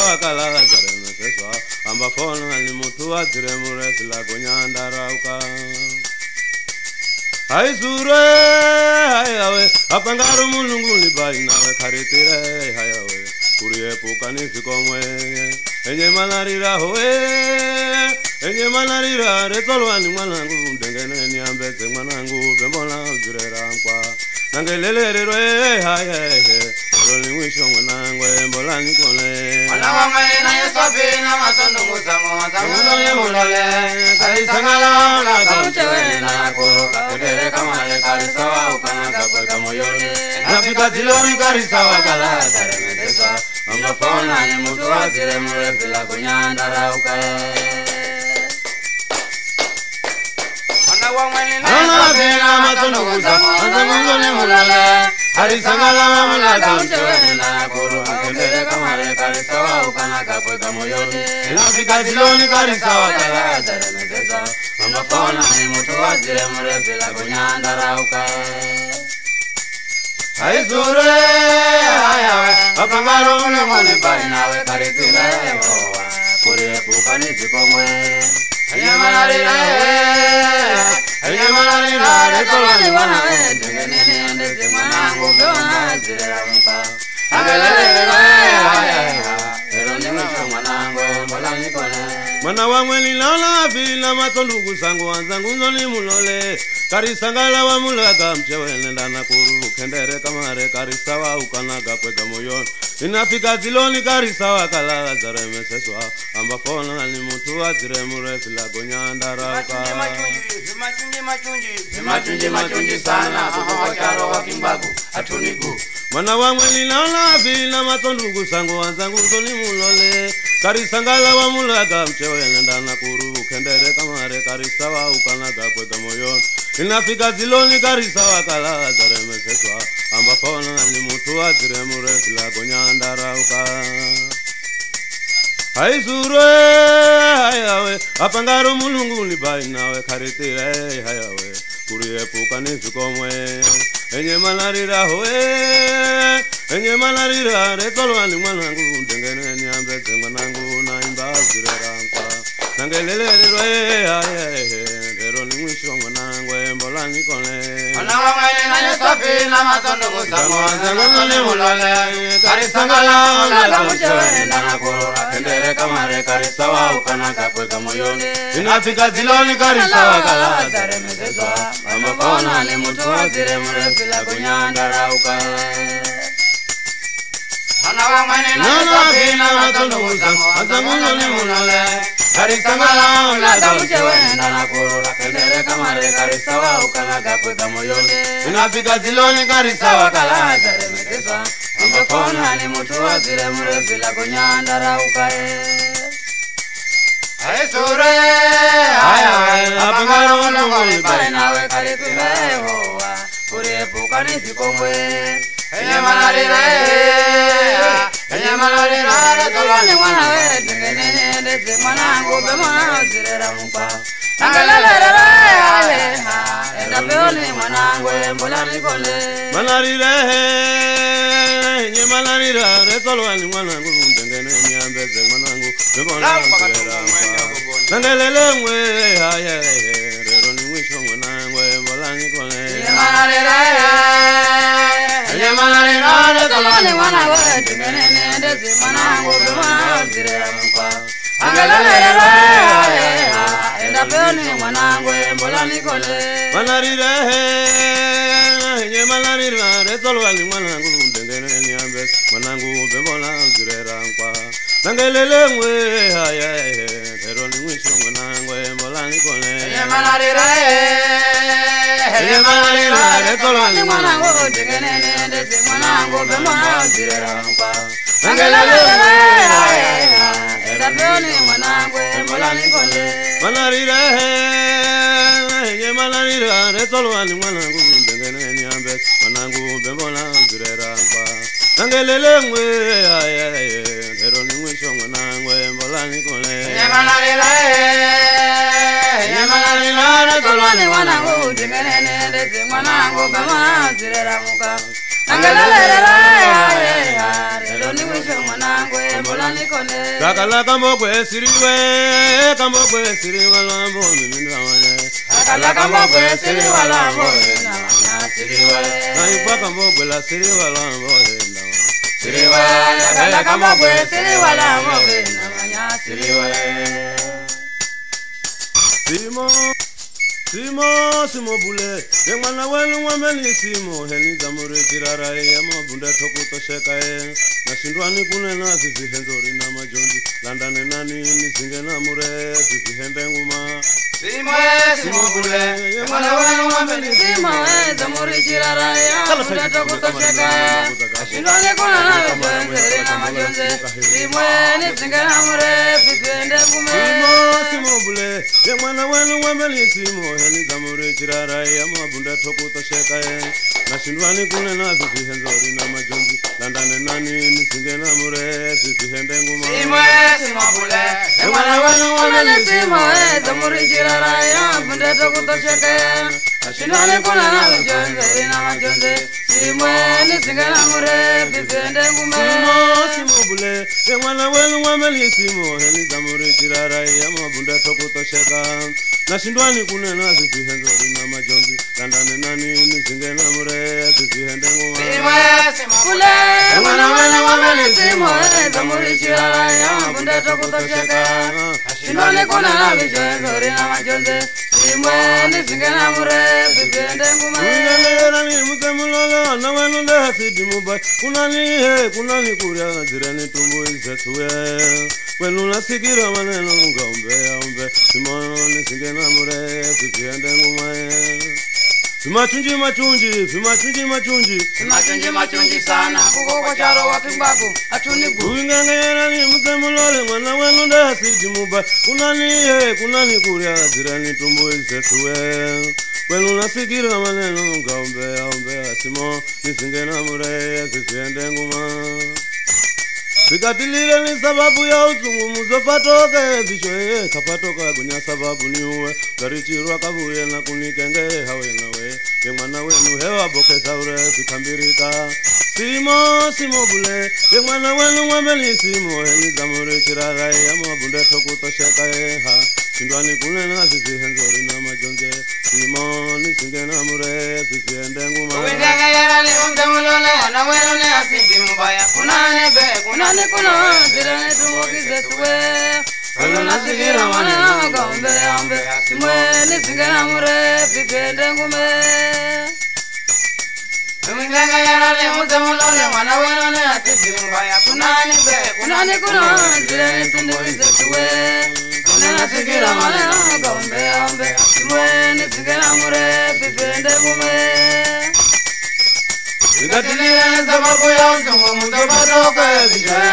wakala zareme seswa amba fona ni mutu wazire muresi la kunyanda rauka hai zure hai awe apangaru mulungu ni bai nawe karitire hai awe kuriye pukani sikomwe enye malarira hoe enye malarira retolwani mwanangu ndengene ni ambeze mwanangu bembola uzirera nkwa nangelelero hai hai roli mwisho mwanangu mbola nikole mwana wa mwe na yesofi na masondo musamo samulole mulole karisangala na kamchewe na kuruka kedere kamale karisawa ukanaga kweka moyoni nafika ziloni karisawa kala zaremezeswa amafona ni mutu wazire mrefu la kunyanda rauka mwana wa mwe na yesofi na masondo musamo samulole mulole karisangala mamula kamchewe na kuruka kedere kamale karisawa ukanaga kweka moyoni nafika ziloni karisawa kala zaremezeswa amafona ni mutu wazire mrefu la kunyanda rauka hai zure ayawe apangaro mulunguni pai nawe karitire hoa kurie pukani sikomwe enyemanarira retolani wanawe tengenene ndezi mwanangu bewana zirera mpa angelelele ayaha erondi mwisho mwanangu mbola nikone mwana wa mweni lala vila matondugu sangu wanzangu nzoni mulole karisangala wa mulaga mchewele ndana kuru kendere kamare karisawa ukanaga kwega moyoni inafika ziloni karisawa kala zareme seswa amba fona ni mutu wazire mrefu la gonyanda rauka machunji sana kuko charo wa kimbagu atunigu mwana wa mweni lala vila matondugu sangu wanzangu nzoni mulole karisangala wa mulaga mchewele ndana kuru kendere kamare karisawa ukanaga kwega moyoni inafika ziloni karisawa kala zareme seswa amba fona ni mutu wazire mrefu la gonyanda rauka hai zure hai awe apangaro mulungu ni bai nawe karitire hai awe kuriye pukani sikomwe enye malarira hoe enye malarira retolwani mwanangu ndengene ni ambeze mwanangu na imba zirera nkwa nangelelero hai rero ni mwisho mwanangu mbola nikole mwana wa mwe na yesofi na masondo musamo zamulole mulole karisangala mulaga mchewe ndana kurura kendere kamare karisawa ukanaga kweka moyoni inafika ziloni karisawa kala zaremezeswa amafona ni mutu wazire mrefu la kunyanda rauka mwana wa mwe na yesofi na masondo musamo zamulole mulole karisangala mulaga mchewe ndana kurura kendere kamare karisawa ukanaga kweka moyoni inafika ziloni karisawa kala zaremezeswa amafona ni mutu wazire mrefu la kunyanda rauka hai sure ayawe apangaro mulunguni pai nawe karitire hoa kurie pukani sikomwe enyemanarira retolani wanawe tengenene ndezi mwanangu bemwana zirera mpa nangelelele ayaha enda peoni mwanangu mbola nikole malarira enyemanarira retolwani mwanangu ndengene ni ambeze mwanangu bembola zirera nkwa nangelele mwe haya rero ni mwisho mwanangu mbola nikole enyemanarira retolani wanawe tengenene ndezi mwanangu bemwana zirera mpa angelelele ayaha enda peoni mwanangu mbola nikole malarira enyemanarira retolwani mwanangu ndengene ni ambeze mwanangu bembola zirera nkwa nangelele mwe haya rero ni mwisho mwanangu mbola nikole enyemanarira retolani mwanangu tengenene ndezi mwanangu bemwana zirera mpa angelelele ayaha enda peoni mwanangu mbola nikole malarira enyemanarira retolwani mwanangu ndengene ni ambeze mwanangu bembola zirera nkwa nangelele mwe haya rero ni mwisho mwanangu mbola nikole enyemanarira retolani mwanangu tengenene ndezi mwanangu bemwana zirera mpa angelelele ayaha Doni wisho mwanangwe mulani kone. Kakala kambogwe siriwe, kambogwe siriwe lambo mimindamane. Kakala kambogwe siriwe lambo mimindamane siriwe. Naipa kambogwe la siriwe lambo mimindamane. Siriwe, kakala kambogwe siriwe lambo mimindamane siriwe. Simo bule, yemwana wenu wameni simo, heni zamure jirara ya mabunda tokuto shekae. Nashindwani kunena sisi henzori na majonzi, landane nani nisinge na mure, sisi hende nguma. Simo bule, yemwana wenu wameni simo, heni zamure jirara ya mabunda tokuto shekae. Nashindwani kunena sisi henzori na majonzi, simo nisinge na mure, sisi hende nguma. Simo bule, yemwana wenu wameni simo, heni zamure jirara ya mabunda tokuto shekae. Nashindwani kunena sisi henzori na majonzi, landane nani nisinge na mure, sisi hende nguma. Simo bule, yemwana wenu wameni simo, heni zamure jirara ya mabunda tokuto shekae. Nashindwani kunena sisi henzori na majonzi, simo nisinge na mure, sisi hende nguma. Simo bule, yemwana wenu wameni simo, heni zamure jirara ya mabunda tokuto shekae. Nashindwani kunena sisi henzori na majonzi, landane nani nisinge na mure, sisi hende nguma. Simo bule, yemwana wenu wameni simo, heni zamure jirara ya mabunda tokuto shekae. Nashindwani kunena sisi henzori na majonzi, simo nisinge na mure, sisi hende nguma. Kunani mutemulolo na wenu ndeha sidi mubai. Kunani kuria zireni tumbu isetuwe. Wenu nasikira maneno ngaombe. Simoni singe na mure, sisi hende ngumae. Fimachunji sana kuko kwa charo wa Kimbaku atunigu. Uingangera ni mutemulolo mwana wenu ndeha sidi mubai. Kunani kuria zireni tumbu isetuwe. Wenu nasikira maneno ngaombe. Simo nisinge na mure, sisi hende nguma. Sikatilile ni sababu ya uzungu muzofatoke vishoe. Kapatoka gunya sababu ni uwe. Garichirwa kabuye na kunikenge hawe nawe. Yemwana wenu hewa boke saure sikambirika. Simo bule, yemwana wenu wameni simo, heni zamure chirara ya mabunde tokuto shekae ha. Shindwani kunena sisi henzori na majonze, simo nisinge na mure, sisi hende nguma. Uwingaga yara ni untemulole, na wenu ni asidi mbaya. Kunani zirani tumukize tuwe. Wenu nasikira maneno ngaombe. Simwe nisinge na mure, sisi hende ngume. Uwingaga yara ni untemulole, na wenu ni asidi mbaya. Kunani zirani tumukize tuwe. Nasikira maneno ngaombe. Simwe nisinge na mure, sisi hende ngume. Sikatilile ni sababu ya uzungu muzofatoke vishoe.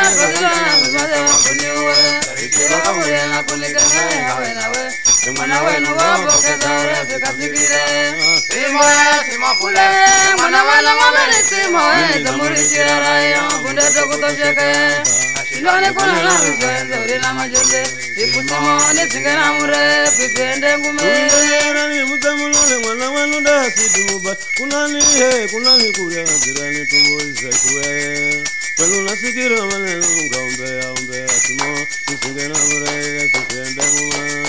Mwana wenu waboke saure sikasikire. Simo bule, mwana wenu wameni simo, heni zamure jirara ya mabunda tokuto shekae. Nashindwani kunena sisi henzori na majonzi, simo nisinge na mure, sisi hende ngume. Uingangera ni mutemulole mwana wenu ndeha sidi mubai. Kunani kuria zireni tumbu isetuwe. Wenu nasikira maneno ngaombe. Simo nisinge na mure, sisi hende nguma.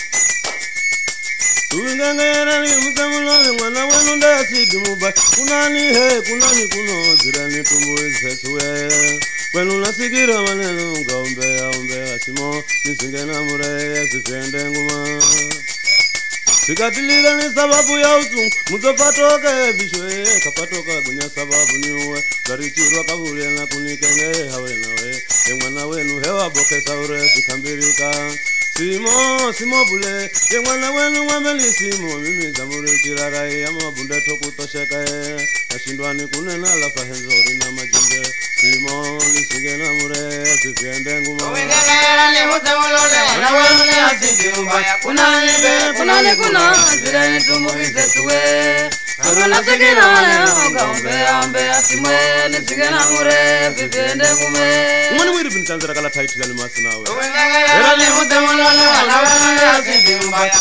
Uingangera ni mutemulole mwana wenu ndeha sidi mubai. Kunani kuno zireni tumbu isetuwe. Wenu nasikira maneno ngaombe. Simo nisinge na mure, sisi hende nguma. Sikatilile ni sababu ya uzungu muzofatoke vishoe. Kapatoka gunya sababu ni uwe. Garichirwa kabuye na kunikenge hawe nawe. Yemwana wenu hewa boke saure sikambirika. Simo bule, yemwana wenu wameni simo, mimi zamure chirara ya mabunda tokuto shekae. Nashindwani kunena lafa henzori na majonze, simo nisinge na mure, sisi hende nguma. Uwingaga ni mutemulole, na wenu ni asidi mbaya. Kunani zirani tumukize tuwe. Kuna sikira ombe asimwe nisigena mure vipende ngume. Mwani mwiri bintanzira kala taiti zali masinawe. Era ni mutemulole wanawe asidimba.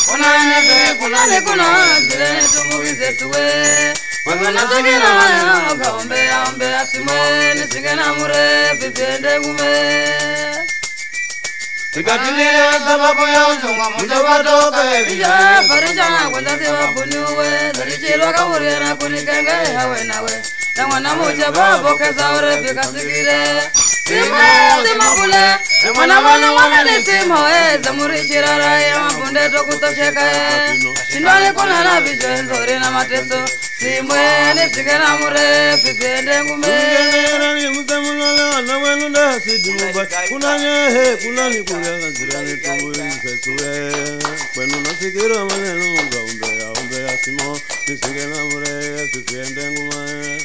Kuna zile tumugize suwe. Kuna sikira ombe asimwe nisigena mure vipende ngume. Sikatilia sababu ya uchungu mutawatoke Vija farisha kwenda sewa bunuwe. Zarichilwa kawure na kunikenge hawe nawe. Na mwana moja babo kesa ure fika sikire. Sima kule. Mwana wana ni simo zamurichira raya mapunde tokutosheka Shindwale kuna na vijenzori na mateso. Simwe nisigena mure vipende ngume. Ngengera ni mutemulole wana wenu nda sidimuba. Kunani kulia kanzira ni tumbuwe sesuwe. Kwenu nasikira maneno umbe ya simo. Nisigena mure vipende ngume.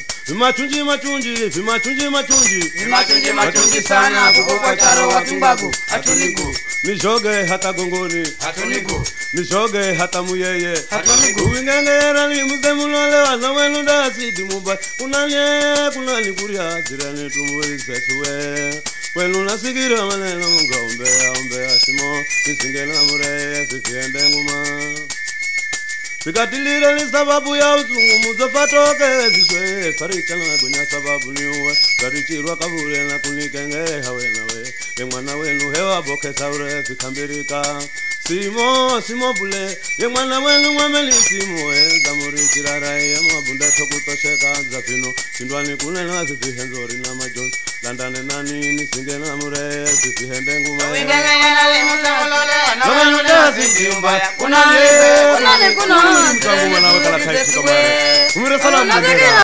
Vimachunji sana kukukwa charo watumbaku atuniku. Nishoge hata gongoni Atuniku. Nishoge hata muyeye Atuniku. Uwingengera ni mutemulole wana wenu nda sidimuba. Kunani kulia jirani tumbuwe sesuwe. Kwenu nasikira maneno umbe ya simo. Nisigena mure vipende ngume. Vikatilira ni sababu ya uzungu muzofatoke ziswe. Faricha na gunya sababu niuwe. Garichirwa kabure na kunikenge hawe nawe. Ye mwana wenu hewa boke saure vikambirika. Simo bule. Ye mwana wenu mwameli simo. Zamuri kirara ye mwabunda tokutosheka zafino. Shindwani kunena zifihenzori na majon. Landane nani nisinge na mure zifihende ngume. Wingengera ni mutemulole Wenu nda sidimuba. Kuna Mwana wakala taiti kama. Umire salamu.